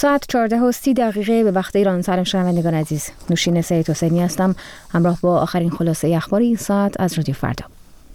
ساعت 14:30 به وقت ایران. سلام شنوندگان عزیز، نوشین سید حسینی هستم، همراه با آخرین خلاصه اخبار این ساعت از رادیو فردا.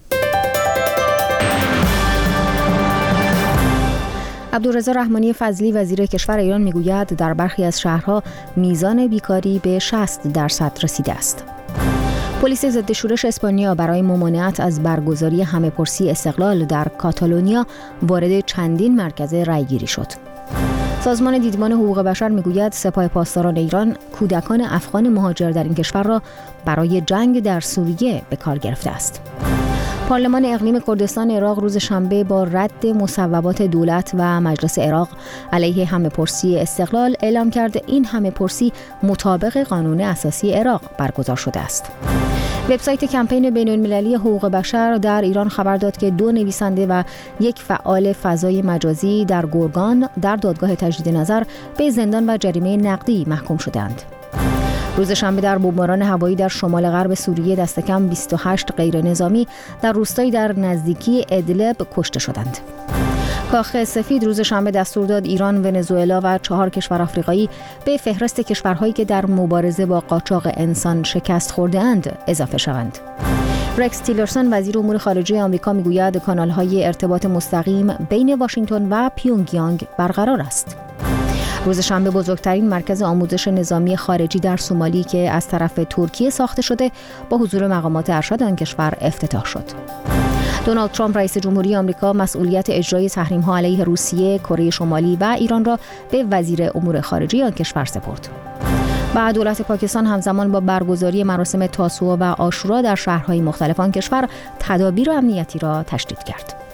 عبدالرضا رحمانی فضلی وزیر کشور ایران میگوید در برخی از شهرها میزان بیکاری به 60% رسیده است. پلیس ضد شورش اسپانیا برای ممانعت از برگزاری همه‌پرسی استقلال در کاتالونیا وارد چندین مرکز رأیگیری شد. سازمان دیدمان حقوق بشر میگوید سپاه پاسداران ایران کودکان افغان مهاجر در این کشور را برای جنگ در سوریه به کار گرفته است. پارلمان اقلیم کردستان عراق روز شنبه با رد مصوبات دولت و مجلس عراق علیه همه‌پرسی استقلال اعلام کرد این همه‌پرسی مطابق قانون اساسی عراق برگزار شده است. وبسایت کمپین بین‌المللی حقوق بشر در ایران خبر داد که 2 نویسنده و 1 فعال فضای مجازی در گرگان در دادگاه تجدید نظر به زندان و جریمه نقدی محکوم شدند. روز شنبه در بمباران هوایی در شمال غرب سوریه دست کم 28 غیر نظامی در روستایی در نزدیکی ادلب کشته شدند. کاخ سفید روز شنبه دستور داد ایران، ونزوئلا و 4 کشور آفریقایی به فهرست کشورهایی که در مبارزه با قاچاق انسان شکست خورده‌اند اضافه شوند. رکس تیلرسون وزیر امور خارجه آمریکا میگوید کانال‌های ارتباط مستقیم بین واشنگتن و پیونگیانگ برقرار است. روز شنبه بزرگترین مرکز آموزش نظامی خارجی در سومالی که از طرف ترکیه ساخته شده با حضور مقامات ارشد آن کشور افتتاح شد. دونالد ترامپ رئیس جمهوری آمریکا مسئولیت اجرای تحریم‌ها علیه روسیه، کره شمالی و ایران را به وزیر امور خارجه آن کشور سپرد. و دولت پاکستان همزمان با برگزاری مراسم تاسوعا و عاشورا در شهرهای مختلف آن کشور تدابیر امنیتی را تشدید کرد.